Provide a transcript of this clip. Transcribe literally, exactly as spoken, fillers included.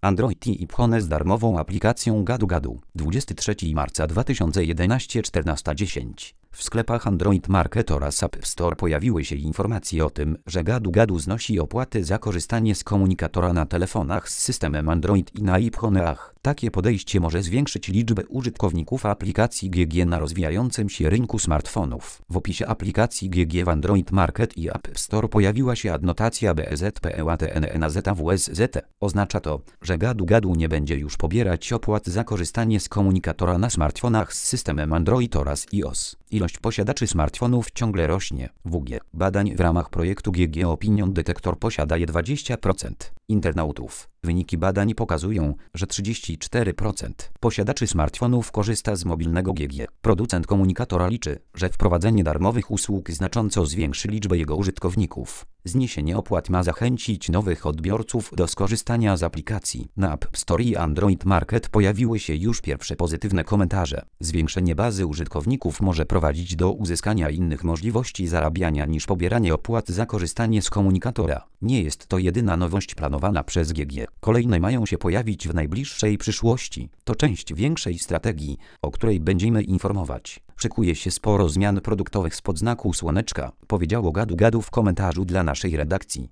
Android i iPhone z darmową aplikacją Gadu Gadu. dwudziestego trzeciego marca dwa tysiące jedenastego, czternasta dziesięć. W sklepach Android Market oraz App Store pojawiły się informacje o tym, że Gadu Gadu znosi opłaty za korzystanie z komunikatora na telefonach z systemem Android i na iPhone'ach. Takie podejście może zwiększyć liczbę użytkowników aplikacji G G na rozwijającym się rynku smartfonów. W opisie aplikacji G G w Android Market i App Store pojawiła się adnotacja B E Z P E A T N N A Z A W S Z. Oznacza to, że Gadu Gadu nie będzie już pobierać opłat za korzystanie z komunikatora na smartfonach z systemem Android oraz iOS. Ilość posiadaczy smartfonów ciągle rośnie. W G badań w ramach projektu G G Opinion Detector posiada je dwadzieścia procent internautów. Wyniki badań pokazują, że trzydzieści cztery procent posiadaczy smartfonów korzysta z mobilnego G G. Producent komunikatora liczy, że wprowadzenie darmowych usług znacząco zwiększy liczbę jego użytkowników. Zniesienie opłat ma zachęcić nowych odbiorców do skorzystania z aplikacji. Na App Store i Android Market pojawiły się już pierwsze pozytywne komentarze. Zwiększenie bazy użytkowników może prowadzić do uzyskania innych możliwości zarabiania niż pobieranie opłat za korzystanie z komunikatora. Nie jest to jedyna nowość planowana przez G G. Kolejne mają się pojawić w najbliższej przyszłości. To część większej strategii, o której będziemy informować. Szykuje się sporo zmian produktowych spod znaku słoneczka, powiedziało Gadu Gadu w komentarzu dla naszej redakcji.